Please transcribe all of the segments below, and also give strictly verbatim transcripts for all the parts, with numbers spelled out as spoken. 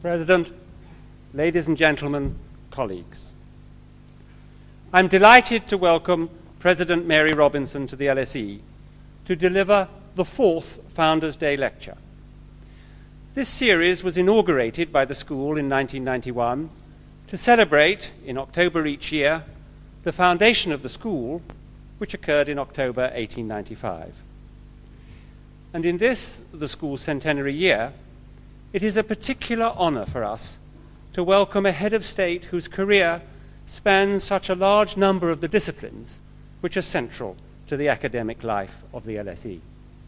President, ladies and gentlemen, colleagues. I'm delighted to welcome President Mary Robinson to the L S E to deliver the fourth Founders' Day lecture. This series was inaugurated by the school in nineteen ninety-one to celebrate, in October each year, the foundation of the school, which occurred in October eighteen ninety-five. And in this, the school's centenary year, it is a particular honour for us to welcome a head of state whose career spans such a large number of the disciplines which are central to the academic life of the L S E.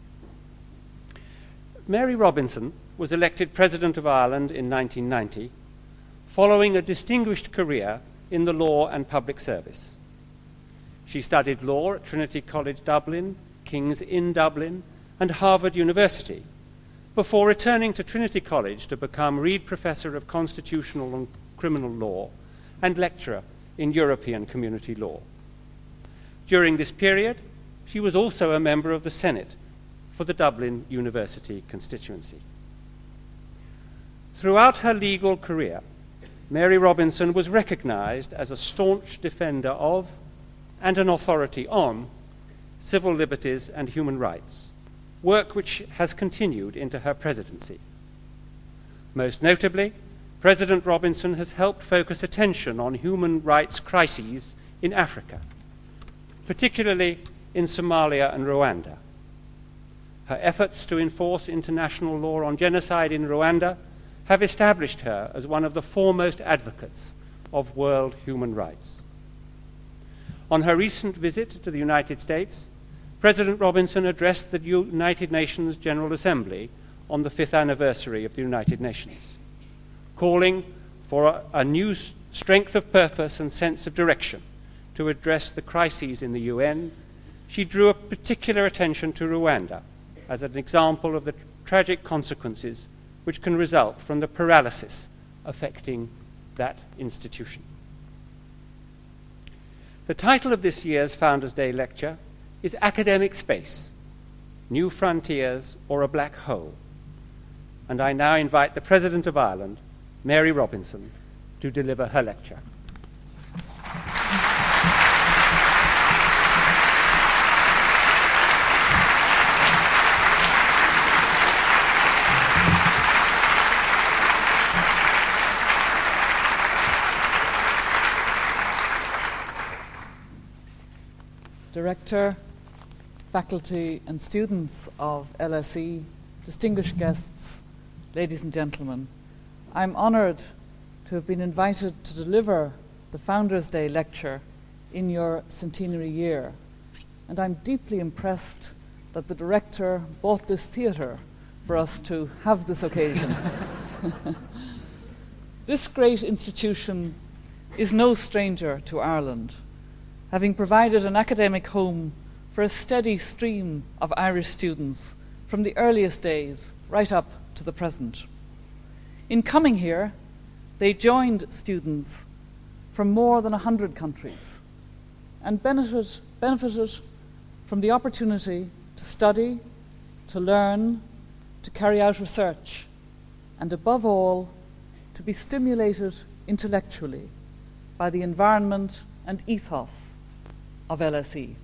Mary Robinson was elected President of Ireland in nineteen ninety, following a distinguished career in the law and public service. She studied law at Trinity College Dublin, King's Inn Dublin, and Harvard University, before returning to Trinity College to become Reed Professor of Constitutional and Criminal Law and lecturer in European Community Law. During this period, she was also a member of the Senate for the Dublin University constituency. Throughout her legal career, Mary Robinson was recognized as a staunch defender of and an authority on civil liberties and human rights, work which has continued into her presidency. Most notably, President Robinson has helped focus attention on human rights crises in Africa, particularly in Somalia and Rwanda. Her efforts to enforce international law on genocide in Rwanda have established her as one of the foremost advocates of world human rights. On her recent visit to the United States, President Robinson addressed the United Nations General Assembly on the fifth anniversary of the United Nations, calling for a, a new strength of purpose and sense of direction to address the crises in the U N. She drew a particular attention to Rwanda as an example of the tragic consequences which can result from the paralysis affecting that institution. The title of this year's Founders' Day lecture is Academic Space, New Frontiers or a Black Hole. And I now invite the President of Ireland, Mary Robinson, to deliver her lecture. Director, faculty and students of L S E, distinguished guests, ladies and gentlemen, I'm honoured to have been invited to deliver the Founders' Day lecture in your centenary year, and I'm deeply impressed that the director bought this theatre for us to have this occasion. This great institution is no stranger to Ireland, having provided an academic home for a steady stream of Irish students from the earliest days right up to the present. In coming here, they joined students from more than one hundred countries and benefited, benefited from the opportunity to study, to learn, to carry out research, and above all, to be stimulated intellectually by the environment and ethos of L S E.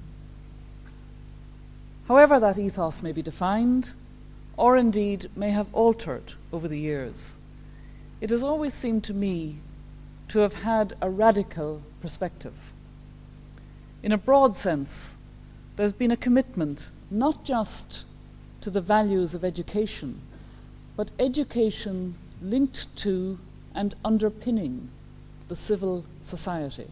However that ethos may be defined, or indeed may have altered over the years, it has always seemed to me to have had a radical perspective. In a broad sense, there's been a commitment not just to the values of education, but education linked to and underpinning the civil society.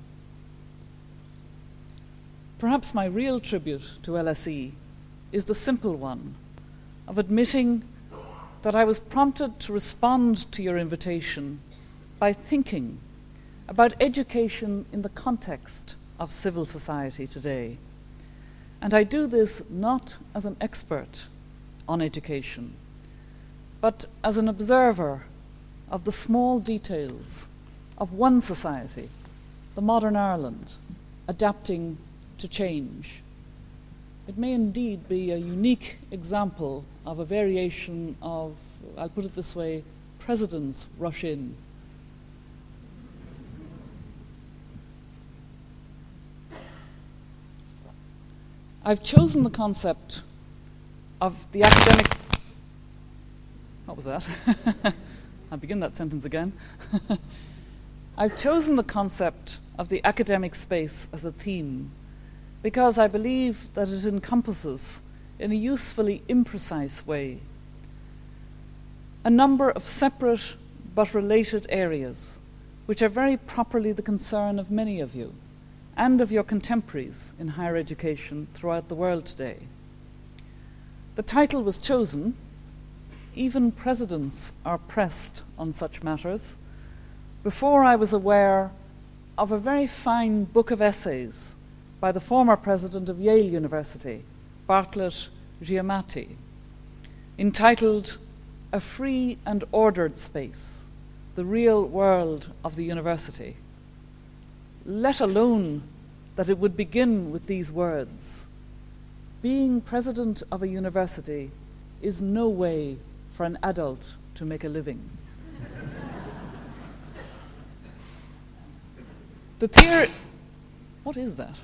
Perhaps my real tribute to L S E is the simple one of admitting that I was prompted to respond to your invitation by thinking about education in the context of civil society today. And I do this not as an expert on education, but as an observer of the small details of one society, the modern Ireland, adapting to change. It may indeed be a unique example of a variation of, I'll put it this way, presidents rush in. I've chosen the concept of the academic... What was that? I'll begin that sentence again. I've chosen the concept of the academic space as a theme because I believe that it encompasses, in a usefully imprecise way, a number of separate but related areas which are very properly the concern of many of you and of your contemporaries in higher education throughout the world today. The title was chosen. Even presidents are pressed on such matters. Before I was aware of a very fine book of essays by the former president of Yale University, Bartlett Giamatti, entitled A Free and Ordered Space, the Real World of the University, let alone that it would begin with these words: being president of a university is no way for an adult to make a living. The theory... What is that?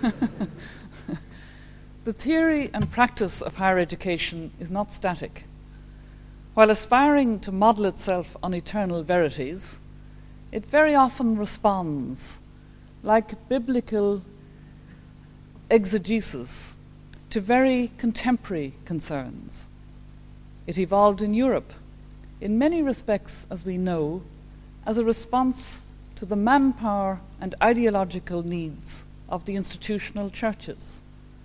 The theory and practice of higher education is not static. While aspiring to model itself on eternal verities, it very often responds, like biblical exegesis, to very contemporary concerns. It evolved in Europe, in many respects, as we know, as a response to the manpower and ideological needs of the institutional churches.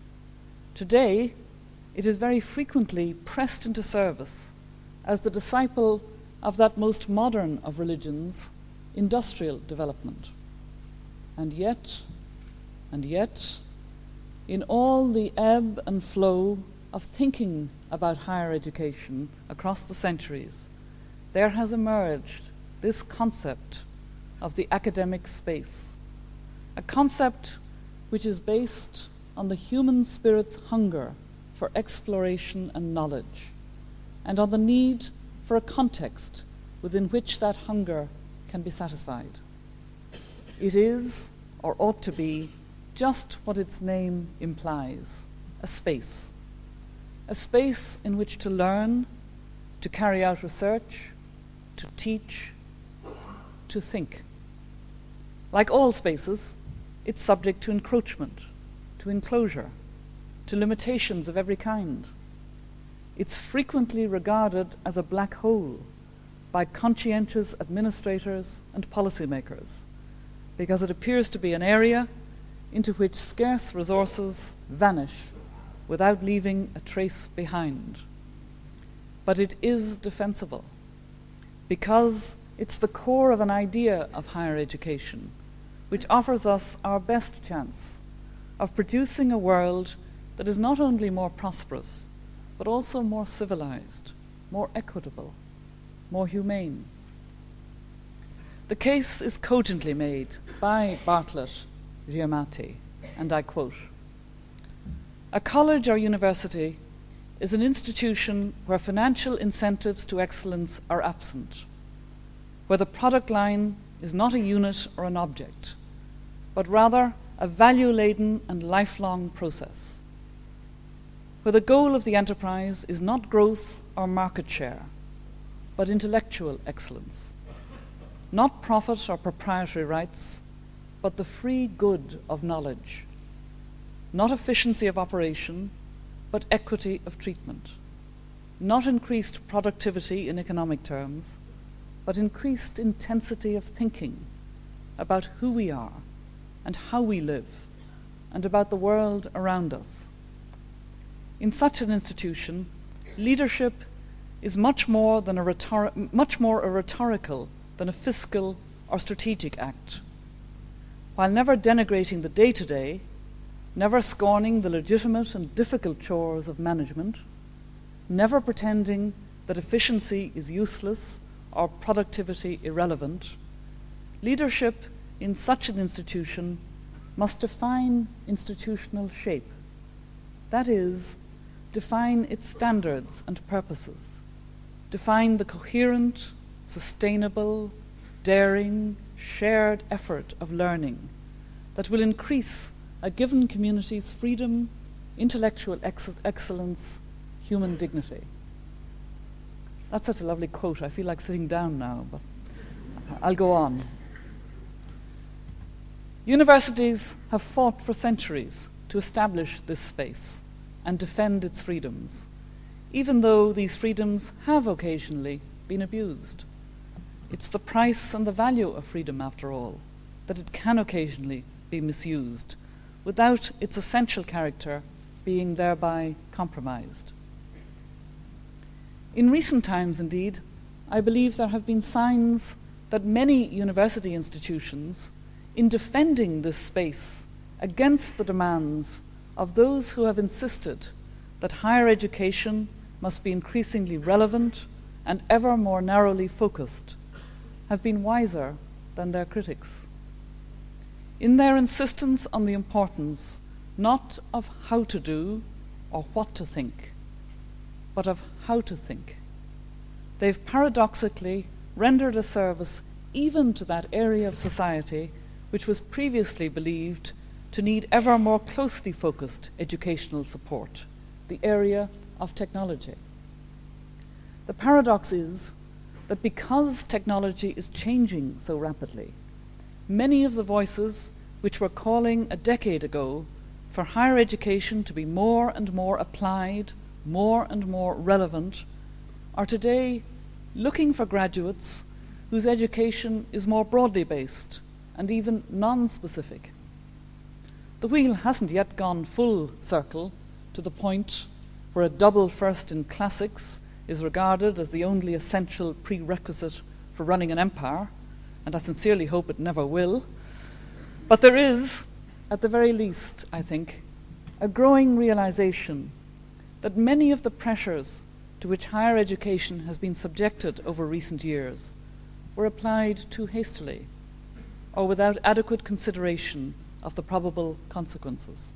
Today, it is very frequently pressed into service as the disciple of that most modern of religions, industrial development. And yet, and yet, in all the ebb and flow of thinking about higher education across the centuries, there has emerged this concept of the academic space, a concept which is based on the human spirit's hunger for exploration and knowledge, and on the need for a context within which that hunger can be satisfied. It is, or ought to be, just what its name implies: a space. A space in which to learn, to carry out research, to teach, to think. Like all spaces, it's subject to encroachment, to enclosure, to limitations of every kind. It's frequently regarded as a black hole by conscientious administrators and policymakers, because it appears to be an area into which scarce resources vanish without leaving a trace behind. But it is defensible, because it's the core of an idea of higher education, which offers us our best chance of producing a world that is not only more prosperous, but also more civilized, more equitable, more humane. The case is cogently made by Bartlett Giamatti, and I quote, "A college or university is an institution where financial incentives to excellence are absent, where the product line is not a unit or an object, but rather a value-laden and lifelong process, where the goal of the enterprise is not growth or market share, but intellectual excellence, not profit or proprietary rights, but the free good of knowledge, not efficiency of operation, but equity of treatment, not increased productivity in economic terms, but increased intensity of thinking about who we are and how we live, and about the world around us. In such an institution, leadership is much more than a rhetor- much more a rhetorical than a fiscal or strategic act. While never denigrating the day-to-day, never scorning the legitimate and difficult chores of management, never pretending that efficiency is useless or productivity irrelevant, leadership in such an institution must define institutional shape. That is, define its standards and purposes, define the coherent, sustainable, daring, shared effort of learning that will increase a given community's freedom, intellectual ex- excellence, human dignity. That's such a lovely quote. I feel like sitting down now, but I'll go on. Universities have fought for centuries to establish this space and defend its freedoms, even though these freedoms have occasionally been abused. It's the price and the value of freedom, after all, that it can occasionally be misused, without its essential character being thereby compromised. In recent times, indeed, I believe there have been signs that many university institutions, in defending this space against the demands of those who have insisted that higher education must be increasingly relevant and ever more narrowly focused, have been wiser than their critics. In their insistence on the importance not of how to do or what to think, but of how to think, they've paradoxically rendered a service even to that area of society which was previously believed to need ever more closely focused educational support, the area of technology. The paradox is that because technology is changing so rapidly, many of the voices which were calling a decade ago for higher education to be more and more applied, more and more relevant, are today looking for graduates whose education is more broadly based and even non-specific. The wheel hasn't yet gone full circle to the point where a double first in classics is regarded as the only essential prerequisite for running an empire, and I sincerely hope it never will. But there is, at the very least, I think, a growing realization that many of the pressures to which higher education has been subjected over recent years were applied too hastily or without adequate consideration of the probable consequences.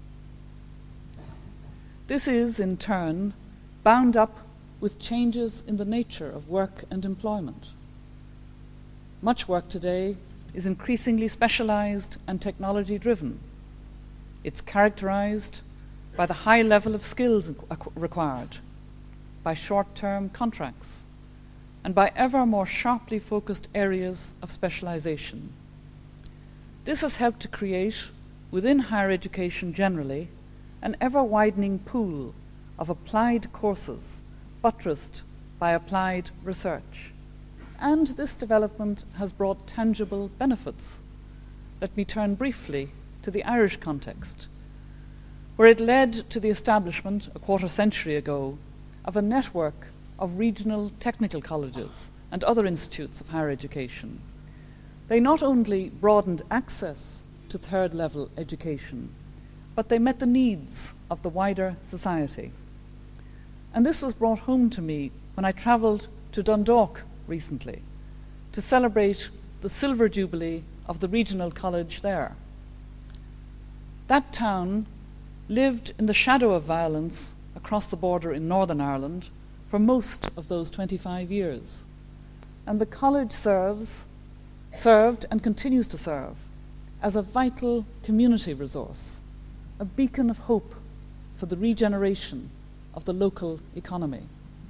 This is, in turn, bound up with changes in the nature of work and employment. Much work today is increasingly specialized and technology-driven. It's characterized by the high level of skills required, by short-term contracts, and by ever more sharply focused areas of specialization. This has helped to create, within higher education generally, an ever-widening pool of applied courses buttressed by applied research. And this development has brought tangible benefits. Let me turn briefly to the Irish context, where it led to the establishment, a quarter century ago, of a network of regional technical colleges and other institutes of higher education. They not only broadened access to third-level education, but they met the needs of the wider society. And this was brought home to me when I travelled to Dundalk recently to celebrate the Silver Jubilee of the regional college there. That town lived in the shadow of violence across the border in Northern Ireland for most of those twenty-five years. And the college serves, served and continues to serve as a vital community resource, a beacon of hope for the regeneration of the local economy.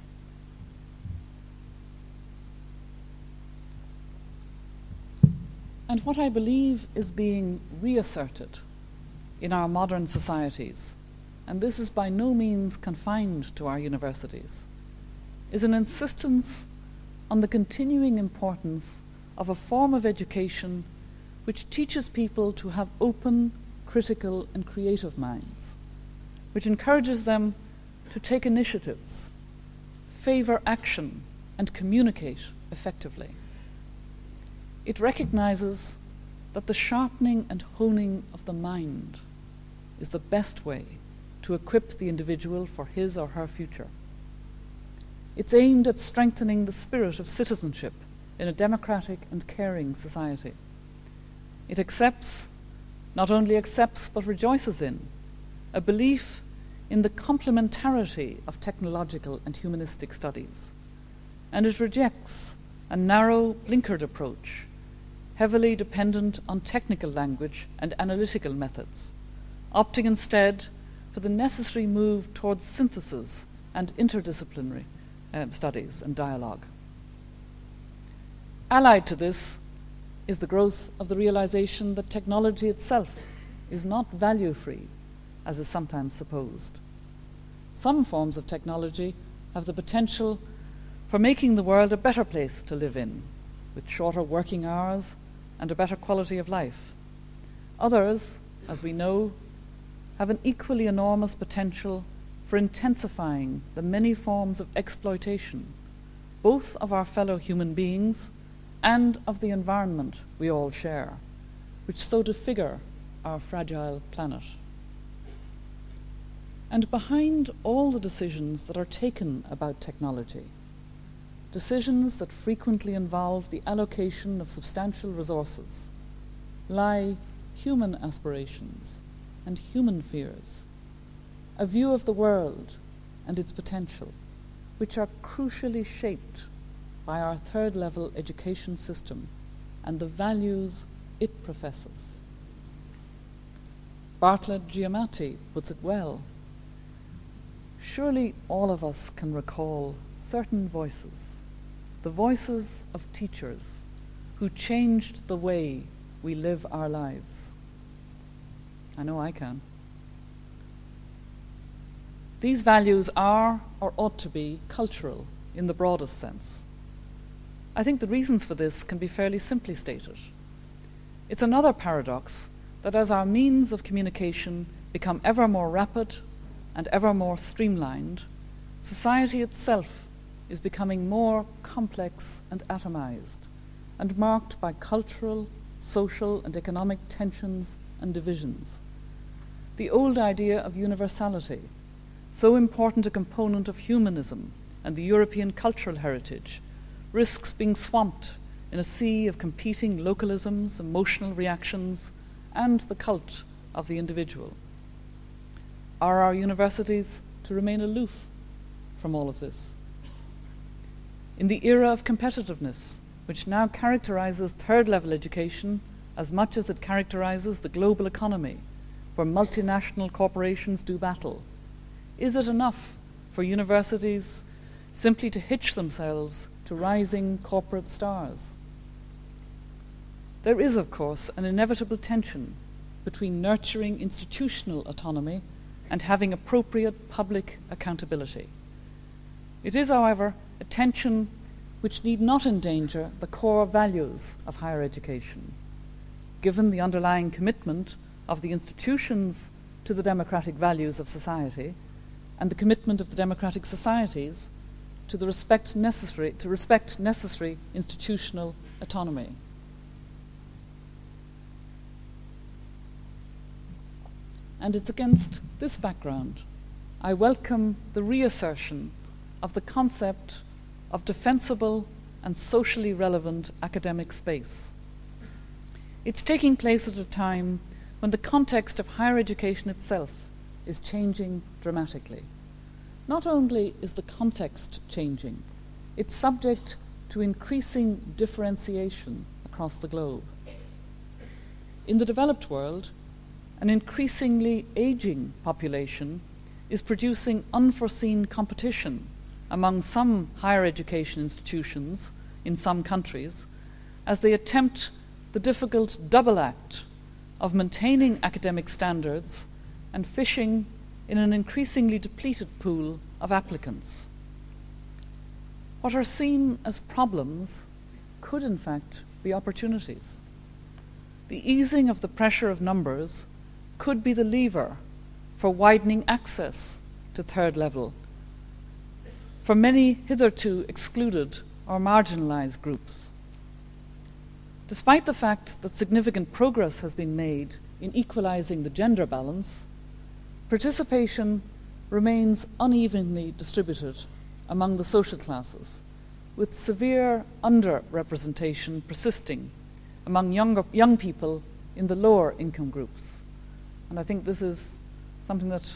And what I believe is being reasserted in our modern societies, and this is by no means confined to our universities, is an insistence on the continuing importance of a form of education which teaches people to have open, critical, and creative minds, which encourages them to take initiatives, favor action, and communicate effectively. It recognizes that the sharpening and honing of the mind is the best way to equip the individual for his or her future. It's aimed at strengthening the spirit of citizenship in a democratic and caring society. It accepts, not only accepts, but rejoices in, a belief in the complementarity of technological and humanistic studies. And it rejects a narrow, blinkered approach, heavily dependent on technical language and analytical methods, opting instead for the necessary move towards synthesis and interdisciplinary uh, studies and dialogue. Allied to this is the growth of the realization that technology itself is not value-free, as is sometimes supposed. Some forms of technology have the potential for making the world a better place to live in, with shorter working hours and a better quality of life. Others, as we know, have an equally enormous potential for intensifying the many forms of exploitation, both of our fellow human beings and of the environment we all share, which so disfigure our fragile planet. And behind all the decisions that are taken about technology, decisions that frequently involve the allocation of substantial resources, lie human aspirations and human fears, a view of the world and its potential, which are crucially shaped by our third-level education system and the values it professes. Bartlett Giamatti puts it well. Surely all of us can recall certain voices, the voices of teachers who changed the way we live our lives. I know I can. These values are, or ought to be, cultural in the broadest sense. I think the reasons for this can be fairly simply stated. It's another paradox that as our means of communication become ever more rapid and ever more streamlined, society itself is becoming more complex and atomized, and marked by cultural, social, and economic tensions and divisions. The old idea of universality, so important a component of humanism and the European cultural heritage, risks being swamped in a sea of competing localisms, emotional reactions, and the cult of the individual. Are our universities to remain aloof from all of this? In the era of competitiveness, which now characterizes third-level education as much as it characterizes the global economy, where multinational corporations do battle, is it enough for universities simply to hitch themselves to rising corporate stars? There is, of course, an inevitable tension between nurturing institutional autonomy and having appropriate public accountability. It is, however, a tension which need not endanger the core values of higher education, given the underlying commitment of the institutions to the democratic values of society and the commitment of the democratic societies to the respect necessary to respect necessary institutional autonomy. And it's against this background I welcome the reassertion of the concept of defensible and socially relevant academic space. It's taking place at a time when the context of higher education itself is changing dramatically. Not only is the context changing, it's subject to increasing differentiation across the globe. In the developed world, an increasingly aging population is producing unforeseen competition among some higher education institutions in some countries as they attempt the difficult double act of maintaining academic standards and fishing in an increasingly depleted pool of applicants. What are seen as problems could in fact be opportunities. The easing of the pressure of numbers could be the lever for widening access to third level for many hitherto excluded or marginalized groups. Despite the fact that significant progress has been made in equalizing the gender balance, participation remains unevenly distributed among the social classes, with severe underrepresentation persisting among younger, young people in the lower income groups. And I think this is something that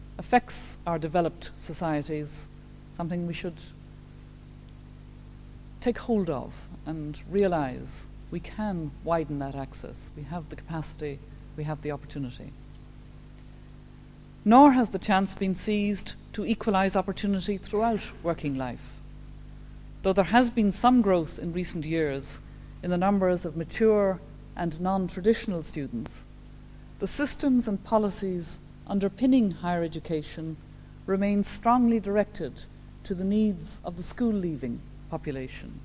affects our developed societies, something we should take hold of and realize we can widen that access. We have the capacity, we have the opportunity. Nor has the chance been seized to equalize opportunity throughout working life. Though there has been some growth in recent years in the numbers of mature and non-traditional students, the systems and policies underpinning higher education remain strongly directed to the needs of the school-leaving population.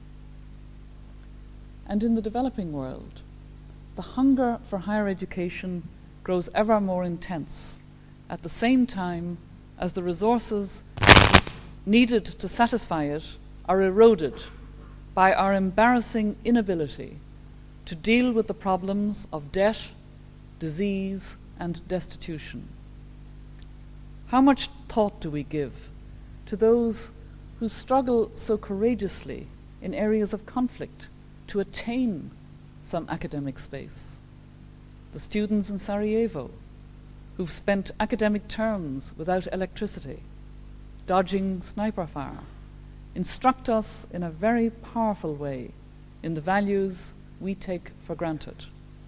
And in the developing world, the hunger for higher education grows ever more intense at the same time as the resources needed to satisfy it are eroded by our embarrassing inability to deal with the problems of debt, disease, and destitution. How much thought do we give to those who struggle so courageously in areas of conflict to attain some academic space? The students in Sarajevo who've spent academic terms without electricity, dodging sniper fire, instruct us in a very powerful way in the values we take for granted.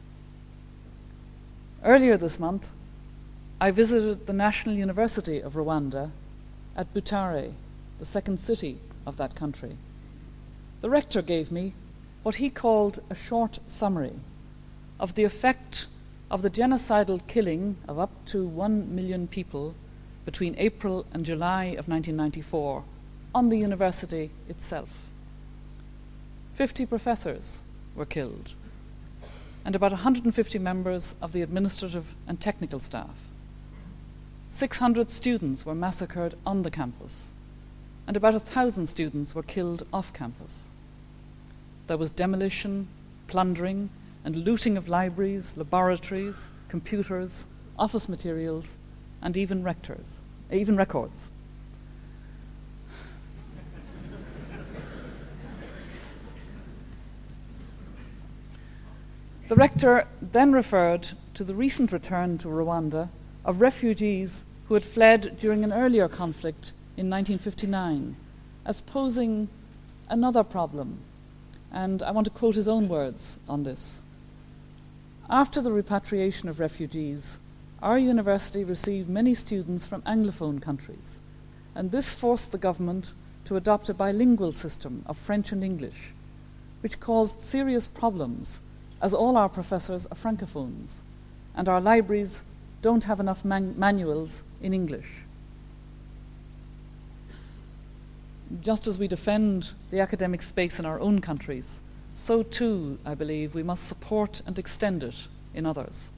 Earlier this month, I visited the National University of Rwanda at Butare, the second city of that country. The rector gave me what he called a short summary of the effect of the genocidal killing of up to one million people between April and July of nineteen ninety-four on the university itself. Fifty professors were killed, and about one hundred fifty members of the administrative and technical staff. six hundred students were massacred on the campus, and about one thousand students were killed off campus. There was demolition, plundering, and looting of libraries, laboratories, computers, office materials, and even rectors, even records. The rector then referred to the recent return to Rwanda of refugees who had fled during an earlier conflict in nineteen fifty-nine as posing another problem, and I want to quote his own words on this. After the repatriation of refugees, our university received many students from Anglophone countries, and this forced the government to adopt a bilingual system of French and English, which caused serious problems as all our professors are francophones, and our libraries don't have enough man- manuals in English. Just as we defend the academic space in our own countries, so too, I believe, we must support and extend it in others.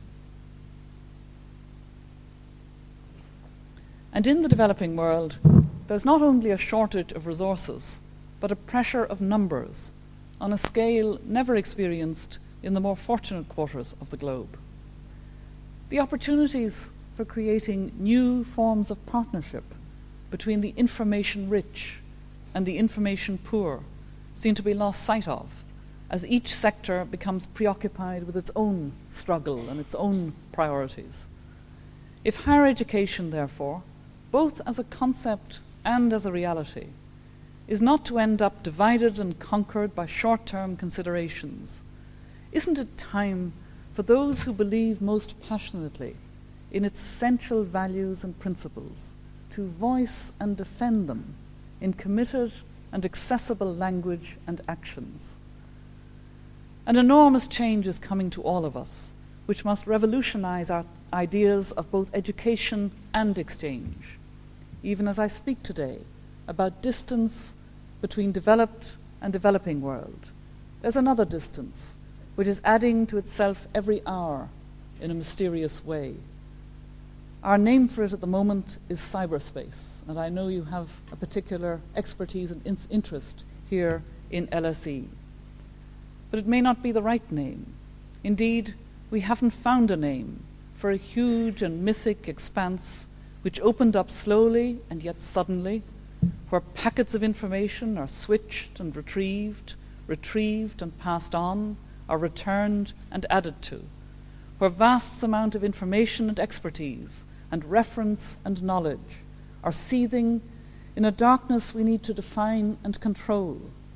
And in the developing world, there's not only a shortage of resources, but a pressure of numbers on a scale never experienced in the more fortunate quarters of the globe. The opportunities for creating new forms of partnership between the information-rich and the information-poor seem to be lost sight of as each sector becomes preoccupied with its own struggle and its own priorities. If higher education, therefore, both as a concept and as a reality, is not to end up divided and conquered by short-term considerations, isn't it time for those who believe most passionately in its essential values and principles to voice and defend them in committed and accessible language and actions? An enormous change is coming to all of us, which must revolutionize our ideas of both education and exchange. Even as I speak today about distance between developed and developing world, there's another distance which is adding to itself every hour in a mysterious way. Our name for it at the moment is cyberspace, and I know you have a particular expertise and in- interest here in L S E. But it may not be the right name. Indeed, we haven't found a name for a huge and mythic expanse which opened up slowly and yet suddenly, where packets of information are switched and retrieved, retrieved and passed on, are returned and added to, where vast amount of information and expertise and reference and knowledge are seething in a darkness we need to define and control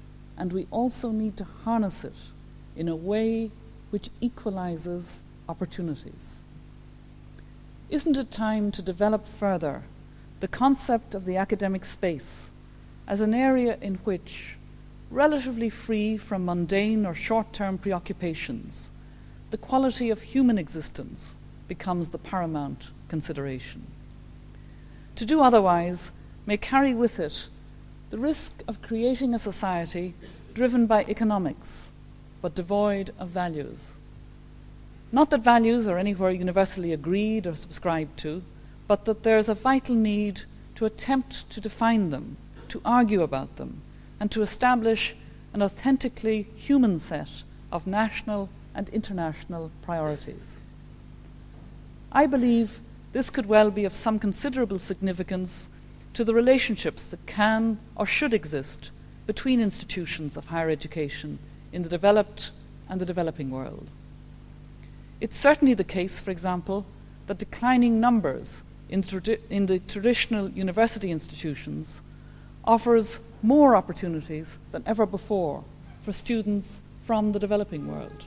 and we also need to harness it in a way which equalizes opportunities. Isn't it time to develop further the concept of the academic space as an area in which, relatively free from mundane or short-term preoccupations, the quality of human existence becomes the paramount consideration? To do otherwise may carry with it the risk of creating a society driven by economics, but devoid of values. Not that values are anywhere universally agreed or subscribed to, but that there is a vital need to attempt to define them, to argue about them, and to establish an authentically human set of national and international priorities. I believe this could well be of some considerable significance to the relationships that can or should exist between institutions of higher education in the developed and the developing world. It's certainly the case, for example, that declining numbers in, tradi- in the traditional university institutions offers more opportunities than ever before for students from the developing world.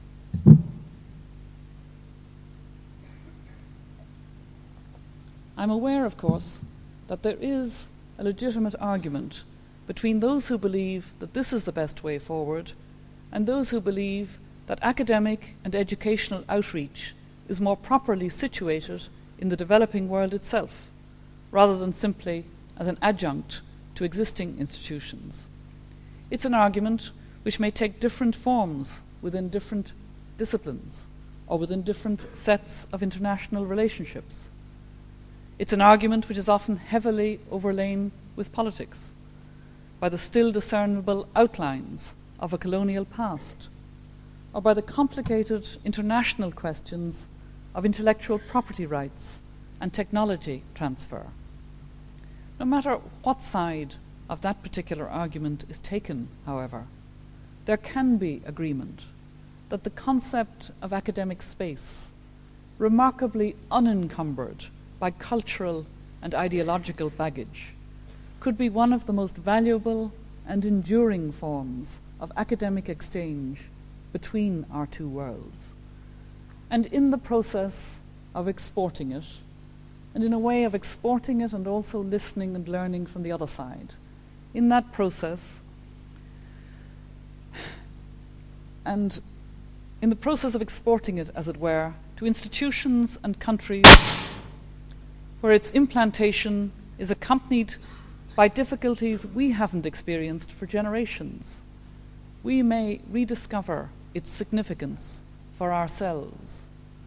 I'm aware, of course, that there is a legitimate argument between those who believe that this is the best way forward and those who believe that academic and educational outreach is more properly situated in the developing world itself, rather than simply as an adjunct to existing institutions. It's an argument which may take different forms within different disciplines or within different sets of international relationships. It's an argument which is often heavily overlain with politics, by the still discernible outlines of a colonial past, or by the complicated international questions of intellectual property rights and technology transfer. No matter what side of that particular argument is taken, however, there can be agreement that the concept of academic space, remarkably unencumbered by cultural and ideological baggage, could be one of the most valuable and enduring forms of academic exchange between our two worlds. And in the process of exporting it, and in a way of exporting it and also listening and learning from the other side, in that process, and in the process of exporting it, as it were, to institutions and countries where its implantation is accompanied by difficulties we haven't experienced for generations, we may rediscover its significance for ourselves.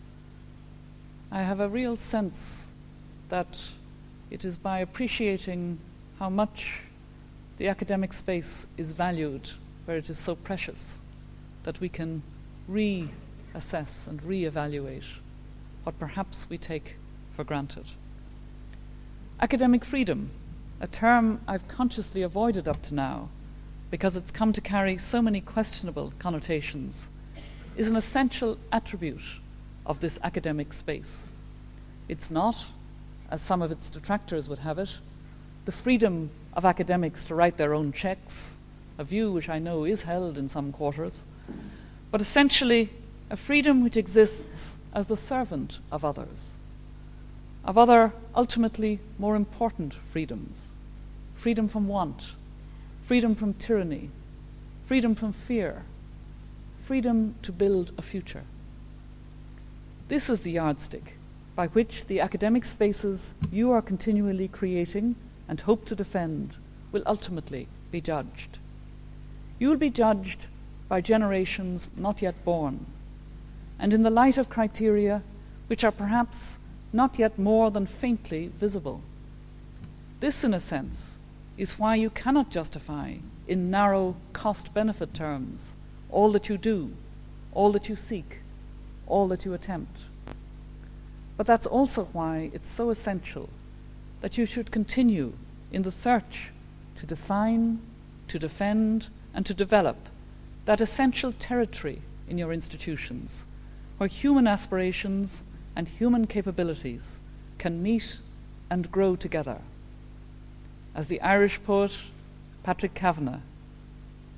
I have a real sense that it is by appreciating how much the academic space is valued where it is so precious that we can reassess and reevaluate what perhaps we take for granted. Academic freedom, a term I've consciously avoided up to now because it's come to carry so many questionable connotations, is an essential attribute of this academic space. It's not, as some of its detractors would have it, the freedom of academics to write their own checks, a view which I know is held in some quarters, but essentially a freedom which exists as the servant of others, of other ultimately more important freedoms: freedom from want, freedom from tyranny, freedom from fear, freedom to build a future. This is the yardstick by which the academic spaces you are continually creating and hope to defend will ultimately be judged. You will be judged by generations not yet born, and in the light of criteria which are perhaps not yet more than faintly visible. This, in a sense, is why you cannot justify in narrow cost-benefit terms all that you do, all that you seek, all that you attempt. But that's also why it's so essential that you should continue in the search to define, to defend, and to develop that essential territory in your institutions where human aspirations and human capabilities can meet and grow together. As the Irish poet Patrick Kavanagh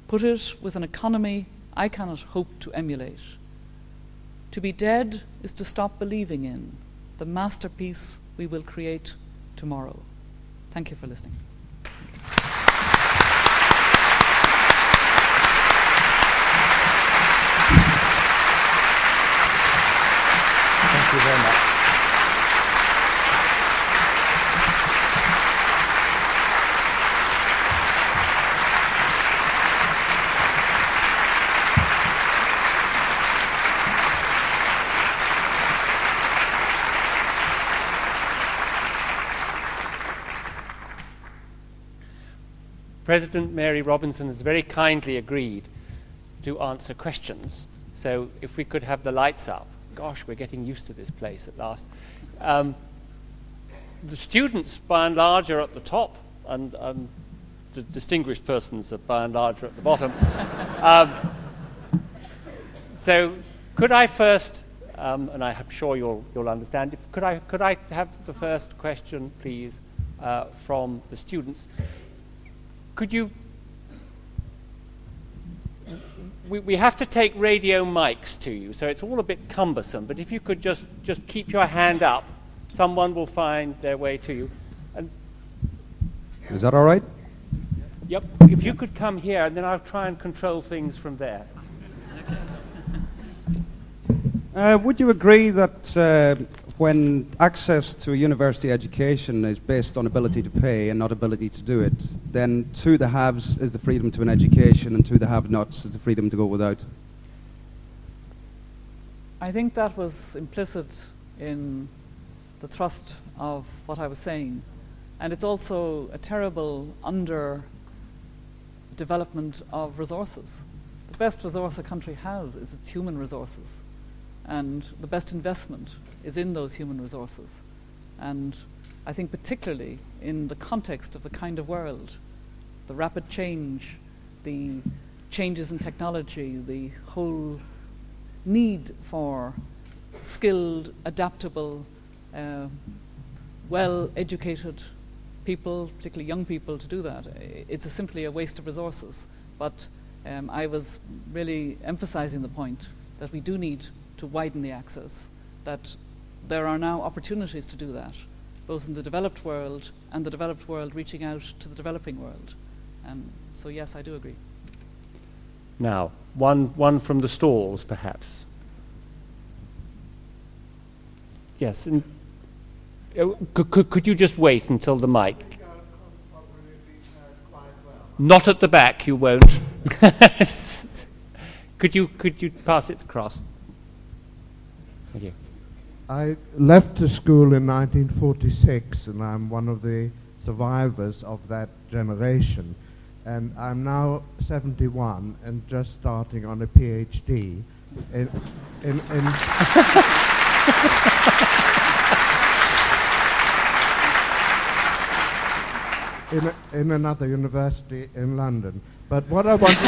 put it with an economy I cannot hope to emulate. To be dead is to stop believing in the masterpiece we will create tomorrow. Thank you for listening. Thank you very much. President Mary Robinson has very kindly agreed to answer questions. So if we could have the lights up. Gosh, we're getting used to this place at last. Um, the students, by and large, are at the top, and um, the distinguished persons, are, by and large, are at the bottom. um, so could I first, um, and I'm sure you'll, you'll understand, if, could, I, could I have the first question, please, uh, from the students? Could you... We, we have to take radio mics to you, so it's all a bit cumbersome, but if you could just, just keep your hand up, someone will find their way to you. And is that all right? Yep. If you could come here, and then I'll try and control things from there. Uh, would you agree that uh, when access to a university education is based on ability to pay and not ability to do it, then to the haves is the freedom to an education, and to the have-nots is the freedom to go without? I think that was implicit in the thrust of what I was saying. And it's also a terrible under-development of resources. The best resource a country has is its human resources. And the best investment is in those human resources. And I think particularly in the context of the kind of world, the rapid change, the changes in technology, the whole need for skilled, adaptable, uh, well-educated people, particularly young people, to do that. It's a simply a waste of resources. But um, I was really emphasizing the point that we do need to widen the access, that there are now opportunities to do that, both in the developed world and the developed world reaching out to the developing world. And so, yes, I do agree. Now, one, one from the stalls, perhaps. Yes, and uh, could, could, could you just wait until the mic? Not at the back, you won't. Could you, could you pass it across? Thank you. I left the school in nineteen forty-six, and I'm one of the survivors of that generation. And I'm now seventy-one and just starting on a PhD in, in, in in, a, in another university in London. But what I wanted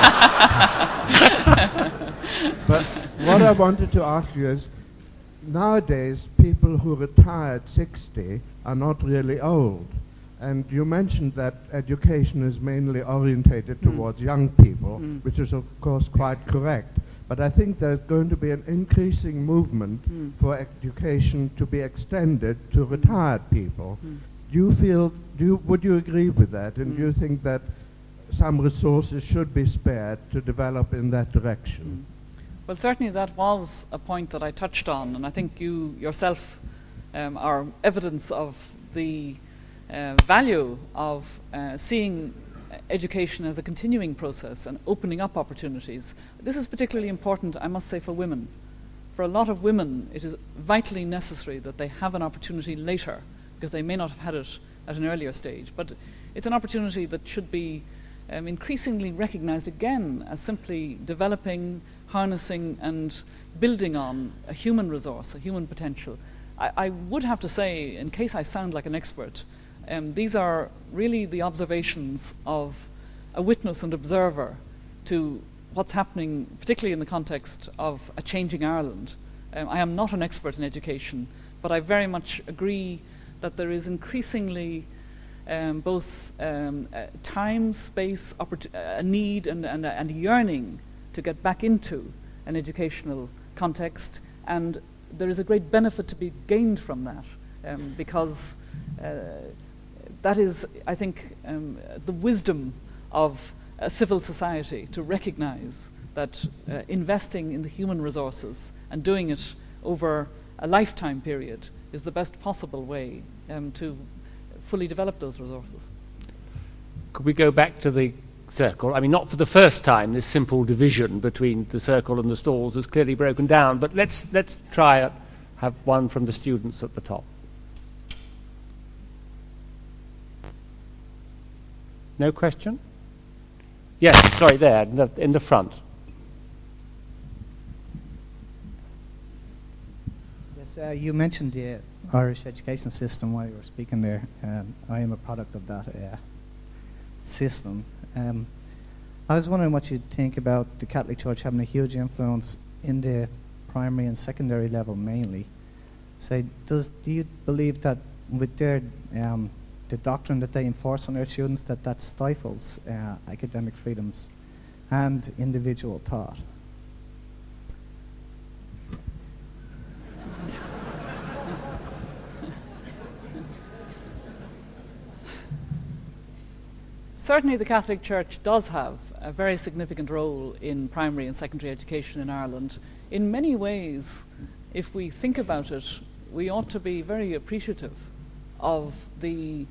but what I wanted to ask you is, nowadays people who retire at sixty are not really old. And you mentioned that education is mainly orientated mm. towards young people, mm. which is of course quite correct. But I think there's going to be an increasing movement mm. for education to be extended to retired people. Mm. Do you feel, do you, would you agree with that? And mm. do you think that some resources should be spared to develop in that direction? Mm. Well, certainly that was a point that I touched on, and I think you yourself um, are evidence of the uh, value of uh, seeing education as a continuing process and opening up opportunities. This is particularly important, I must say, for women. For a lot of women, it is vitally necessary that they have an opportunity later, because they may not have had it at an earlier stage. But it's an opportunity that should be um, increasingly recognized again as simply developing, harnessing and building on a human resource, a human potential. I, I would have to say, in case I sound like an expert, um, these are really the observations of a witness and observer to what's happening, particularly in the context of a changing Ireland. Um, I am not an expert in education, but I very much agree that there is increasingly um, both um, uh, time, space, opport- a need and, and, and a yearning to get back into an educational context, and there is a great benefit to be gained from that, um, because uh, that is, I think, um, the wisdom of a civil society, to recognize that uh, investing in the human resources and doing it over a lifetime period is the best possible way um, to fully develop those resources. Could we go back to the circle? I mean, not for the first time, this simple division between the circle and the stalls is clearly broken down, but let's, let's try it, have one from the students at the top. No question? Yes, sorry, there, in the, in the front. Yes, uh, you mentioned the Irish education system while you were speaking there. Um, I am a product of that uh, system. Um, I was wondering what you think about the Catholic Church having a huge influence in the primary and secondary level mainly. So does, do you believe that with their um, the doctrine that they enforce on their students, that that stifles uh, academic freedoms and individual thought? Certainly the Catholic Church does have a very significant role in primary and secondary education in Ireland. In many ways, if we think about it, we ought to be very appreciative of the,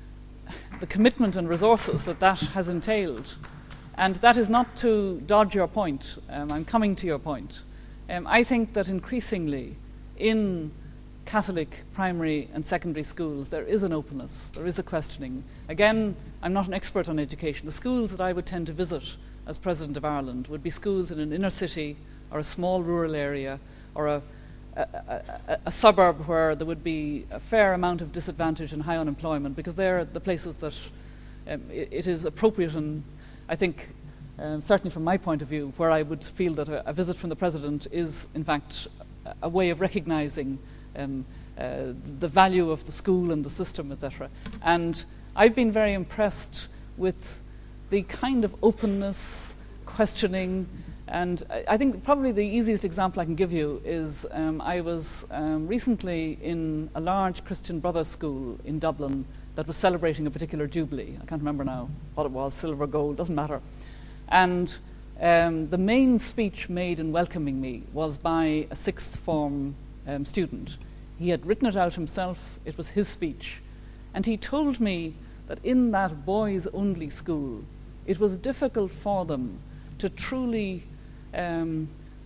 the commitment and resources that that has entailed. And that is not to dodge your point. Um, I'm coming to your point. Um, I think that increasingly in Catholic primary and secondary schools, there is an openness, there is a questioning. Again, I'm not an expert on education. The schools that I would tend to visit as President of Ireland would be schools in an inner city or a small rural area or a, a, a, a suburb where there would be a fair amount of disadvantage and high unemployment, because they're the places that um, it, it is appropriate, and I think, um, certainly from my point of view, where I would feel that a, a visit from the President is, in fact, a, a way of recognising Um, uh, the value of the school and the system, et cetera. And I've been very impressed with the kind of openness, questioning, and I, I think probably the easiest example I can give you is um, I was um, recently in a large Christian Brothers school in Dublin that was celebrating a particular jubilee. I can't remember now what it was, silver, gold, doesn't matter. And um, the main speech made in welcoming me was by a sixth form Um, student. He had written it out himself. It was his speech. And he told me that in that boys-only school, it was difficult for them to truly um,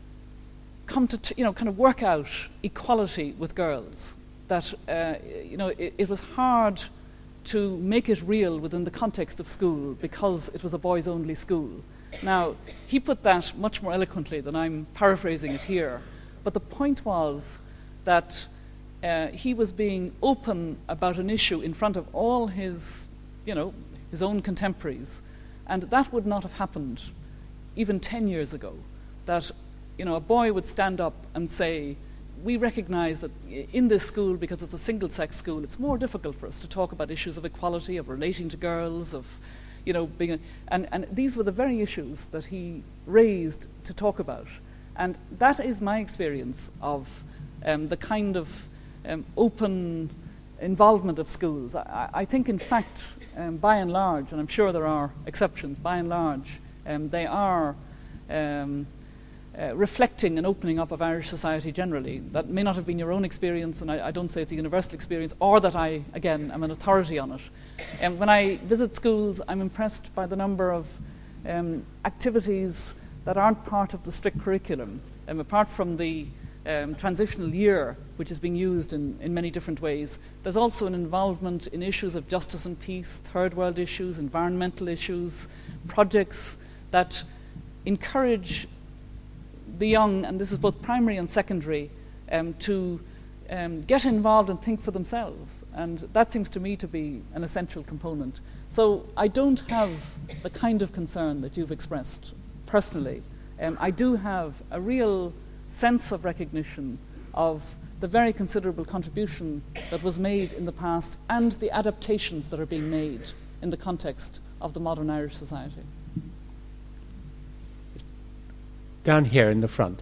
come to, t- you know, kind of work out equality with girls. That, uh, you know, it, it was hard to make it real within the context of school because it was a boys-only school. Now, he put that much more eloquently than I'm paraphrasing it here. But the point was that uh, he was being open about an issue in front of all his, you know, his own contemporaries. And that would not have happened even ten years ago. That, you know, a boy would stand up and say, we recognize that in this school, because it's a single-sex school, it's more difficult for us to talk about issues of equality, of relating to girls, of, you know, being a, and, and these were the very issues that he raised to talk about. And that is my experience of um, the kind of um, open involvement of schools. I, I think, in fact, um, by and large, and I'm sure there are exceptions, by and large, um, they are um, uh, reflecting an opening up of Irish society generally. That may not have been your own experience, and I, I don't say it's a universal experience, or that I, again, am an authority on it. And when I visit schools, I'm impressed by the number of um, activities that aren't part of the strict curriculum. Um, apart from the um, transitional year, which is being used in, in many different ways, there's also an involvement in issues of justice and peace, third world issues, environmental issues, projects that encourage the young, and this is both primary and secondary, um, to um, get involved and think for themselves. And that seems to me to be an essential component. So I don't have the kind of concern that you've expressed personally. Um, I do have a real sense of recognition of the very considerable contribution that was made in the past and the adaptations that are being made in the context of the modern Irish society. Down here in the front.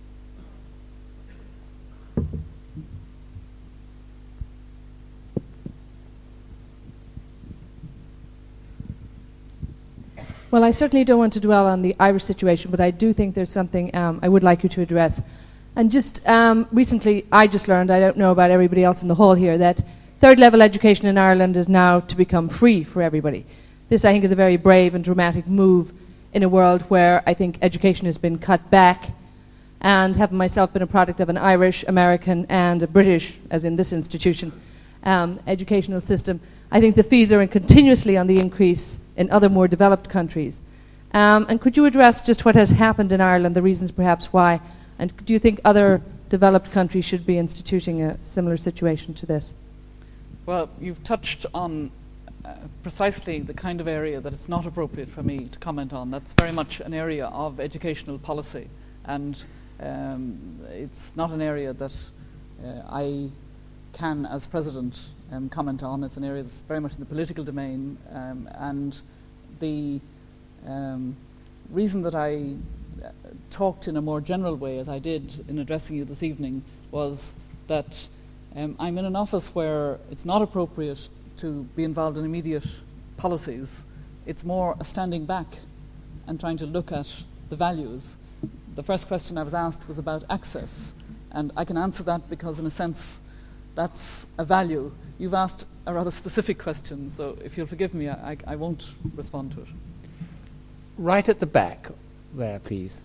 Well, I certainly don't want to dwell on the Irish situation, but I do think there's something um, I would like you to address. And just um, recently, I just learned, I don't know about everybody else in the hall here, that third level education in Ireland is now to become free for everybody. This, I think, is a very brave and dramatic move in a world where I think education has been cut back. And having myself been a product of an Irish, American, and a British, as in this institution, um, educational system, I think the fees are continuously on the increase in other more developed countries. Um, and could you address just what has happened in Ireland, the reasons perhaps why, and do you think other developed countries should be instituting a similar situation to this? Well, you've touched on uh, precisely the kind of area that it's not appropriate for me to comment on. That's very much an area of educational policy, and um, it's not an area that uh, I can, as president, um, comment on. It's an area that's very much in the political domain, um, and the um, reason that I uh, talked in a more general way, as I did in addressing you this evening, was that um, I'm in an office where it's not appropriate to be involved in immediate policies. It's more a standing back and trying to look at the values. The first question I was asked was about access, and I can answer that because, in a sense, that's a value. You've asked a rather specific question, so if you'll forgive me, I, I, I won't respond to it. Right at the back there, please.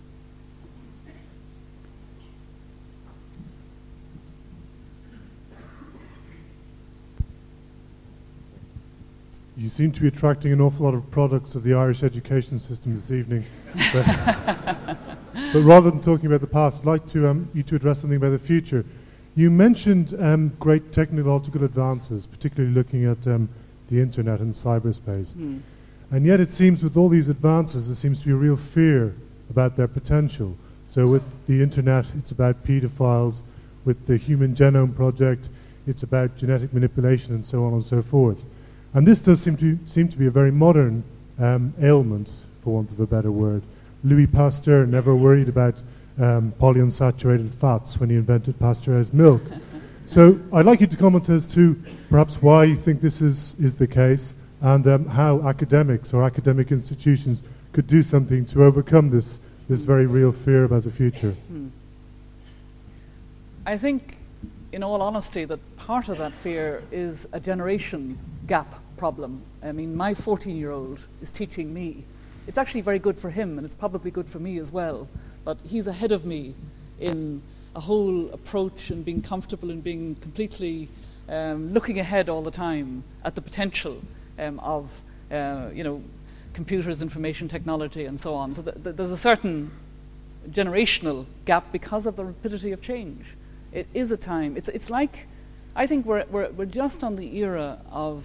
You seem to be attracting an awful lot of products of the Irish education system this evening. But, but rather than talking about the past, I'd like to, um, you to address something about the future. You mentioned um, great technological advances, particularly looking at um, the internet and cyberspace. Mm. And yet it seems with all these advances, there seems to be a real fear about their potential. So with the internet, it's about pedophiles. With the Human Genome Project, it's about genetic manipulation and so on and so forth. And this does seem to seem to be a very modern um, ailment, for want of a better word. Louis Pasteur never worried about um, polyunsaturated fats when he invented pasteurized milk. So I'd like you to comment as to perhaps why you think this is, is the case, and um, how academics or academic institutions could do something to overcome this, this very real fear about the future. Hmm. I think, in all honesty, that part of that fear is a generation gap problem. I mean, my fourteen-year-old is teaching me. It's actually very good for him, and it's probably good for me as well, but he's ahead of me in a whole approach and being comfortable and being completely um, looking ahead all the time at the potential um, of, uh, you know, computers, information technology, and so on. So th- th- there's a certain generational gap because of the rapidity of change. It is a time. It's it's like, I think we're we're we're just on the era of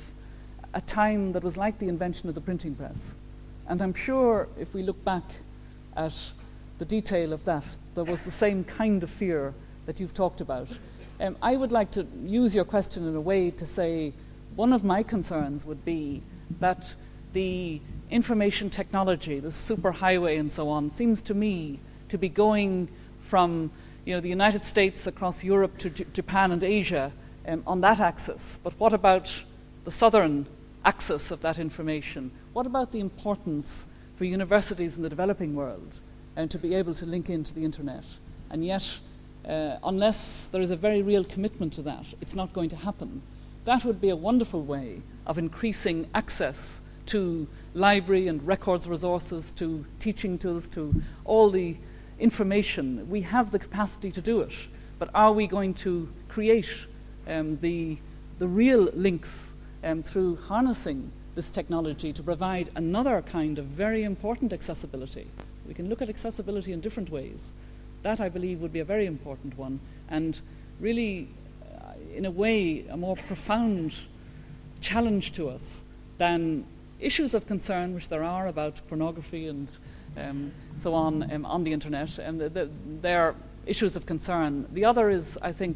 a time that was like the invention of the printing press, and I'm sure if we look back at the detail of that, there was the same kind of fear that you've talked about. Um, I would like to use your question in a way to say one of my concerns would be that the information technology, the superhighway and so on, seems to me to be going from, you know, the United States across Europe to J- Japan and Asia um, on that axis. But what about the southern axis of that information? What about the importance for universities in the developing world and to be able to link into the internet? And yet, uh, unless there is a very real commitment to that, it's not going to happen. That would be a wonderful way of increasing access to library and records resources, to teaching tools, to all the information. We have the capacity to do it, but are we going to create um, the, the real links um, through harnessing this technology to provide another kind of very important accessibility? We can look at accessibility in different ways. That, I believe, would be a very important one, and really, uh, in a way, a more profound challenge to us than issues of concern, which there are about pornography and um, so on um, on the internet, and the, the, they're issues of concern. The other is, I think,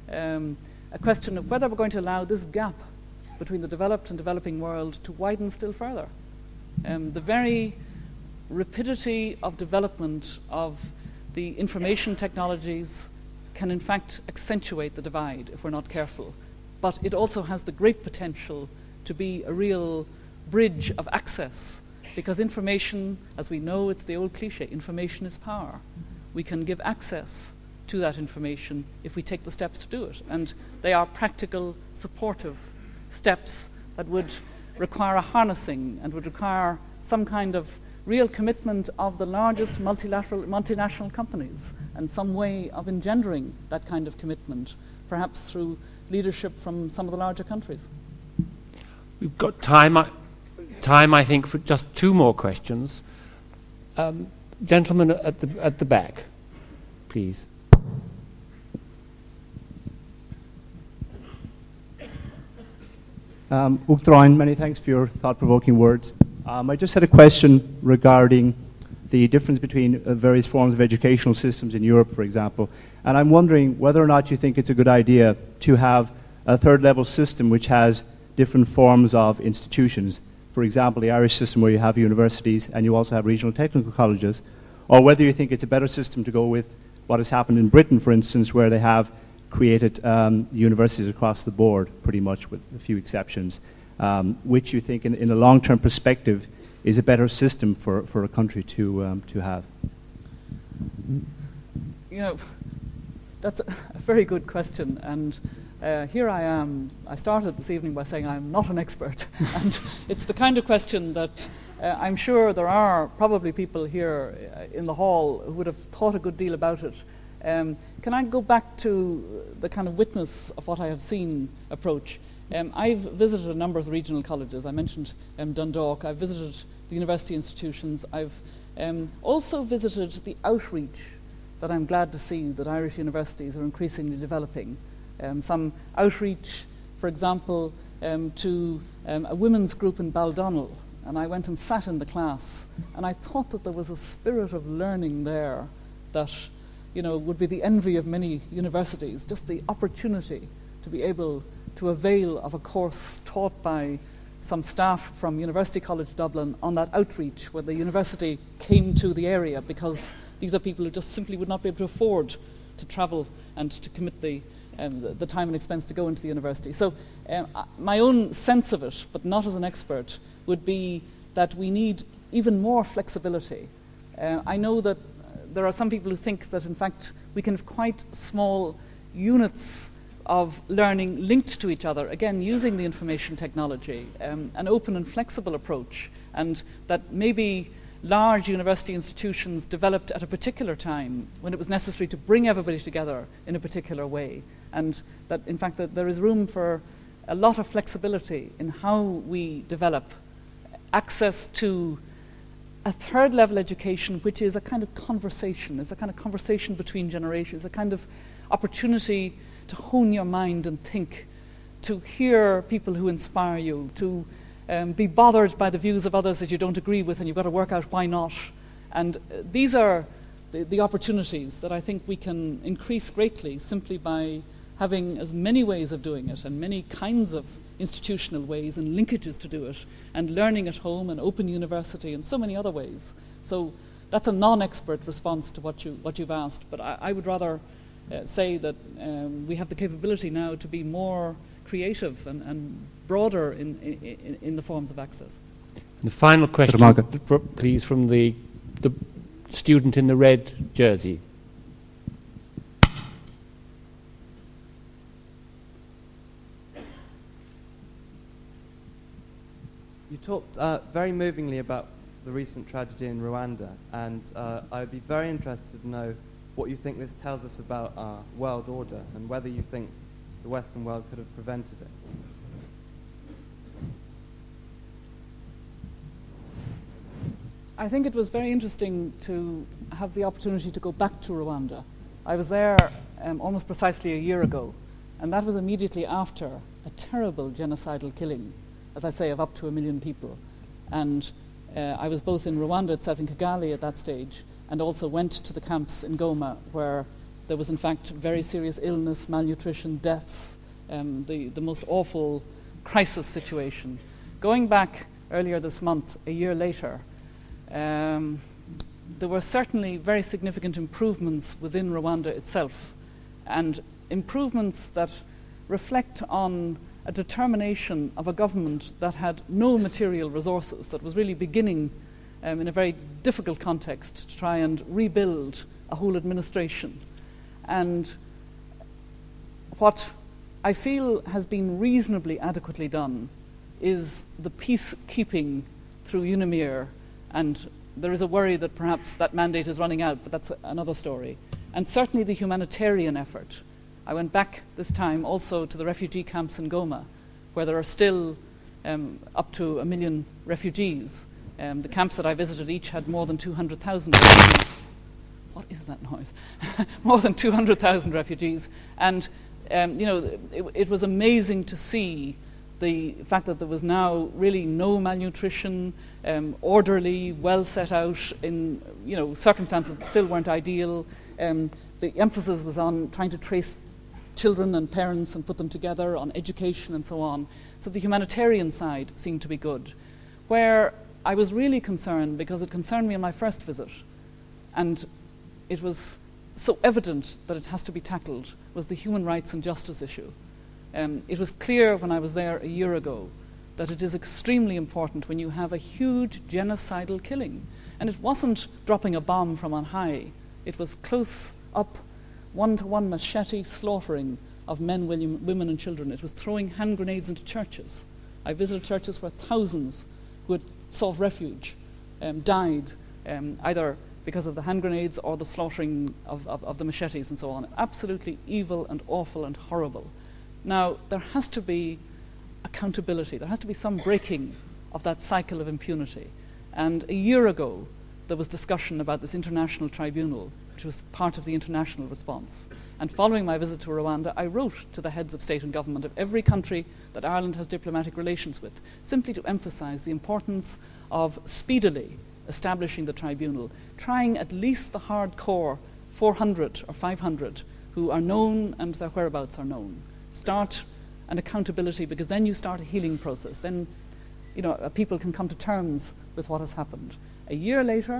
um, a question of whether we're going to allow this gap between the developed and developing world to widen still further. Um, the very rapidity of development of the information technologies can in fact accentuate the divide if we're not careful. But it also has the great potential to be a real bridge of access, because information, as we know, it's the old cliche, information is power. We can give access to that information if we take the steps to do it. And they are practical, supportive steps that would require a harnessing and would require some kind of real commitment of the largest multilateral, multinational companies and some way of engendering that kind of commitment, perhaps through leadership from some of the larger countries. We've got time, I, time, I think, for just two more questions. Um, gentlemen at the, at the back, please. Um, Uachtaráin, many thanks for your thought-provoking words. Um, I just had a question regarding the difference between uh, various forms of educational systems in Europe, for example. And I'm wondering whether or not you think it's a good idea to have a third-level system which has different forms of institutions. For example, the Irish system where you have universities and you also have regional technical colleges. Or whether you think it's a better system to go with what has happened in Britain, for instance, where they have created um, universities across the board, pretty much with a few exceptions, um, which you think in, in a long-term perspective is a better system for, for a country to, um, to have? You know, that's a, a very good question, and uh, here I am. I started this evening by saying I'm not an expert, and it's the kind of question that uh, I'm sure there are probably people here uh, in the hall who would have thought a good deal about it. Um, can I go back to the kind of witness of what I have seen approach? Um, I've visited a number of the regional colleges. I mentioned um, Dundalk. I've visited the university institutions. I've um, also visited the outreach that I'm glad to see that Irish universities are increasingly developing. Um, some outreach, for example, um, to um, a women's group in Baldonnel. And I went and sat in the class, and I thought that there was a spirit of learning there that, you know, would be the envy of many universities, just the opportunity to be able to avail of a course taught by some staff from University College Dublin on that outreach where the university came to the area, because these are people who just simply would not be able to afford to travel and to commit the, um, the, the time and expense to go into the university. So um, my own sense of it, but not as an expert, would be that we need even more flexibility. Uh, I know that there are some people who think that, in fact, we can have quite small units of learning linked to each other, again, using the information technology, um, an open and flexible approach, and that maybe large university institutions developed at a particular time when it was necessary to bring everybody together in a particular way, and that, in fact, that there is room for a lot of flexibility in how we develop access to a third level education, which is a kind of conversation, is a kind of conversation between generations, a kind of opportunity to hone your mind and think, to hear people who inspire you, to um, be bothered by the views of others that you don't agree with, and you've got to work out why not. And uh, these are the, the opportunities that I think we can increase greatly simply by having as many ways of doing it and many kinds of institutional ways and linkages to do it, and learning at home and open university and so many other ways. So that's a non-expert response to what, you, what you've asked, but I, I would rather uh, say that um, we have the capability now to be more creative and, and broader in, in, in the forms of access. And the final question, please, from the, the student in the red jersey. You talked uh, very movingly about the recent tragedy in Rwanda, and uh, I would be very interested to know what you think this tells us about our world order, and whether you think the Western world could have prevented it. I think it was very interesting to have the opportunity to go back to Rwanda. I was there um, almost precisely a year ago, and that was immediately after a terrible genocidal killing, as I say, of up to a million people. And uh, I was both in Rwanda itself, in Kigali at that stage, and also went to the camps in Goma, where there was in fact very serious illness, malnutrition, deaths, um, the, the most awful crisis situation. Going back earlier this month, a year later, um, there were certainly very significant improvements within Rwanda itself, and improvements that reflect on a determination of a government that had no material resources, that was really beginning um, in a very difficult context to try and rebuild a whole administration. And what I feel has been reasonably adequately done is the peacekeeping through UNAMIR, and there is a worry that perhaps that mandate is running out, but that's a, another story. And certainly the humanitarian effort. I went back this time also to the refugee camps in Goma, where there are still um, up to a million refugees. Um, the camps that I visited each had more than two hundred thousand refugees. What is that noise? More than two hundred thousand refugees. And, um, you know, it, it was amazing to see the fact that there was now really no malnutrition, um, orderly, well set out in, you know, circumstances that still weren't ideal. Um, the emphasis was on trying to trace children and parents and put them together, on education and so on. So the humanitarian side seemed to be good. Where I was really concerned, because it concerned me on my first visit, and it was so evident that it has to be tackled, was the human rights and justice issue. Um, it was clear when I was there a year ago that it is extremely important when you have a huge genocidal killing. And it wasn't dropping a bomb from on high. It was close up, one-to-one machete slaughtering of men, women and children. It was throwing hand grenades into churches. I visited churches where thousands who had sought refuge um, died, um, either because of the hand grenades or the slaughtering of, of, of the machetes and so on. Absolutely evil and awful and horrible. Now, there has to be accountability. There has to be some breaking of that cycle of impunity. And a year ago, there was discussion about this international tribunal, which was part of the international response. And following my visit to Rwanda, I wrote to the heads of state and government of every country that Ireland has diplomatic relations with, simply to emphasize the importance of speedily establishing the tribunal, trying at least the hardcore four hundred or five hundred who are known and their whereabouts are known. Start an accountability, because then you start a healing process. Then, you know, uh, people can come to terms with what has happened. A year later,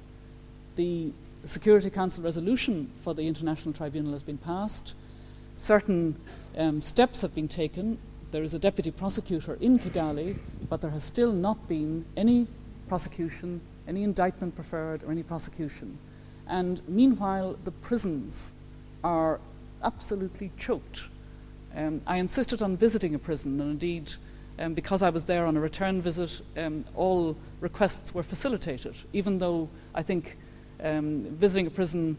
the Security Council resolution for the International Tribunal has been passed. Certain um, steps have been taken. There is a deputy prosecutor in Kigali, but there has still not been any prosecution, any indictment preferred, or any prosecution. And meanwhile, the prisons are absolutely choked. Um, I insisted on visiting a prison, and indeed, um, because I was there on a return visit, um, all requests were facilitated, even though I think um, visiting a prison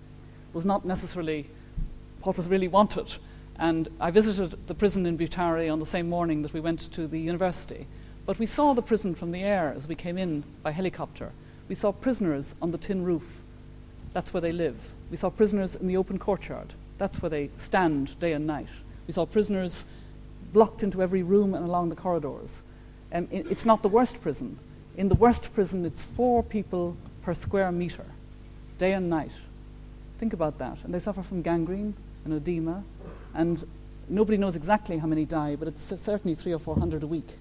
was not necessarily what was really wanted. And I visited the prison in Butare on the same morning that we went to the university. But we saw the prison from the air as we came in by helicopter. We saw prisoners on the tin roof. That's where they live. We saw prisoners in the open courtyard. That's where they stand day and night. We saw prisoners blocked into every room and along the corridors. Um, it, it's not the worst prison. In the worst prison, it's four people per square meter, day and night. Think about that. And they suffer from gangrene and edema, and nobody knows exactly how many die, but it's certainly three or four hundred a week.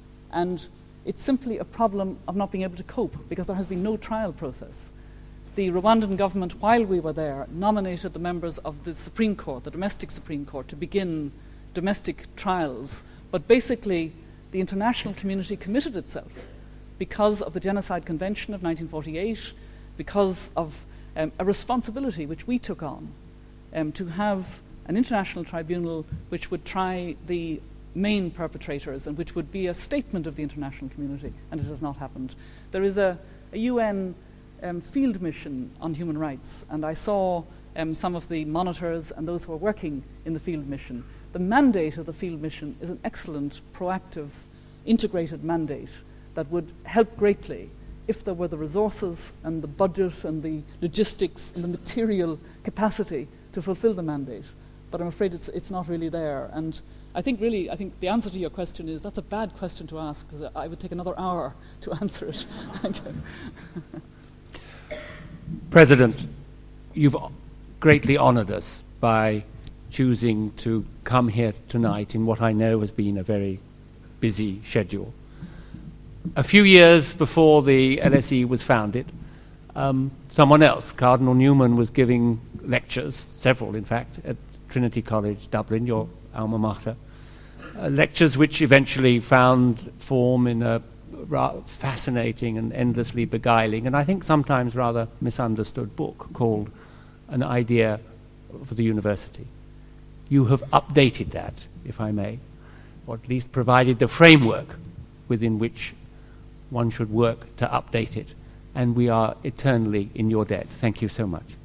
And it's simply a problem of not being able to cope, because there has been no trial process. The Rwandan government, while we were there, nominated the members of the Supreme Court, the domestic Supreme Court, to begin domestic trials. But basically, the international community committed itself because of the Genocide Convention of nineteen forty-eight, because of um, a responsibility which we took on um, to have an international tribunal which would try the main perpetrators and which would be a statement of the international community, and it has not happened. There is a, a U N um, field mission on human rights, and I saw um, some of the monitors and those who are working in the field mission. The mandate of the field mission is an excellent, proactive, integrated mandate that would help greatly if there were the resources and the budget and the logistics and the material capacity to fulfill the mandate. But I'm afraid it's, it's not really there. And I think really, I think the answer to your question is that's a bad question to ask, because I would take another hour to answer it. Thank you. President, you've greatly honoured us by choosing to come here tonight in what I know has been a very busy schedule. A few years before the L S E was founded, um, someone else, Cardinal Newman, was giving lectures, several in fact, at Trinity College, Dublin, your alma mater, uh, lectures which eventually found form in a ra- fascinating and endlessly beguiling, and I think sometimes rather misunderstood book called An Idea for the University. You have updated that, if I may, or at least provided the framework within which one should work to update it, and we are eternally in your debt. Thank you so much.